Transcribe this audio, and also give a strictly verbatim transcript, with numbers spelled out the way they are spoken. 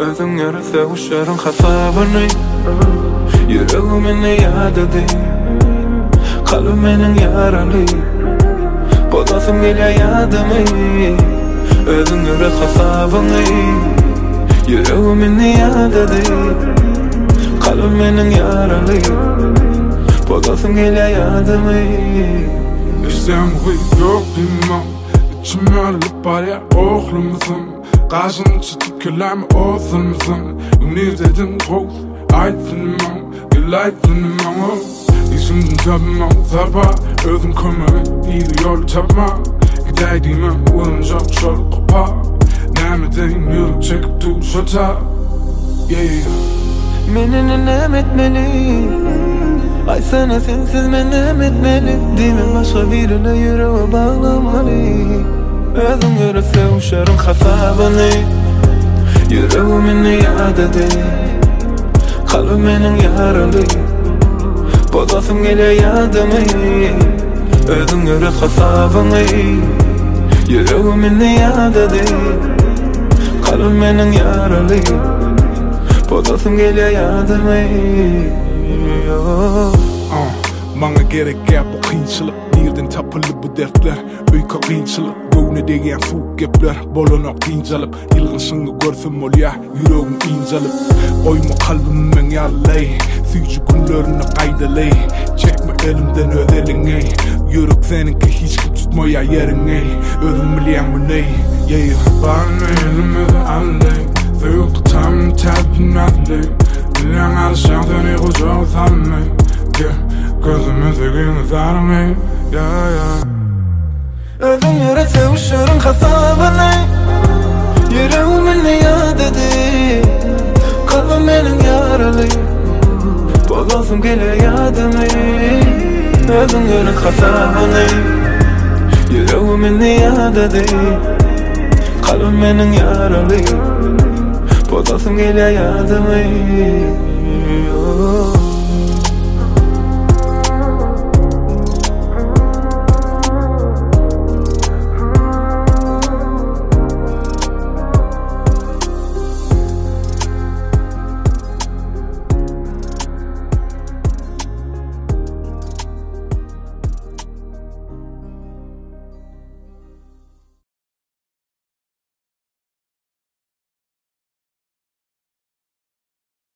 Özün yara sevuşların hasabını Yüreğimini yad edeyim Kalbimin yaralı Bodasım gele yadımı Özün yara hasabını Yüreğimini yad edeyim Kalbimin yaralı Bodasım gele yadımı İşten bu yok bilmem İçime alıp var ya oğlumuzun Karşını çıtıp kelime oğlumuzun Ünlü dedin koz Aydınmam, gel aydınmam İşimden tapmam, tapa Özüm kömür, iyi yol tapma Gideydiğime uyunacak şol kopa Nemedeyim yürü çekip dur şota Yeah Meni nenem etmeli Ay sana sensiz menem etmeli Dimin başka birine yüreğe bağlamalı Özüm göre sevuşarım hasabını Yüreğimini yad edeyim Kalbimin yaralı Bodasım gele yadımı Özüm göre hasabını Yüreğimini yad edeyim Kalbimin yaralı Bodasım gele yadımı Bana gerek gel bu kıyınçılık Nereden tapılı bu dertler Uyka kıyınçılık Gövne degen soğuk gepler Bolanak kıyıncalıp Yılgın şыңı görsem ol ya Yüreğim kıyıncalıp Oyma kalbimin yarlay Süyücü günlerini kaydalay Çekme elimden özelin ey Yürük seninki hiç kim tutmaya yerin ey Özüm bilen bu ney Yeah Bana elimi allay Süyükte tam tadın adlay Bilen alışan seni kucağı sanmay Yeah Gözümüzü günü sarmay Yeah yeah Özüm yere sevuşarım hasabını Yüreğimini yad edeyim Kalbimin yaralı Bodasım gele yadımı Özüm yere hasabını Yüreğimini yad edeyim Kalbimin yaralı Bodasım gele yadımı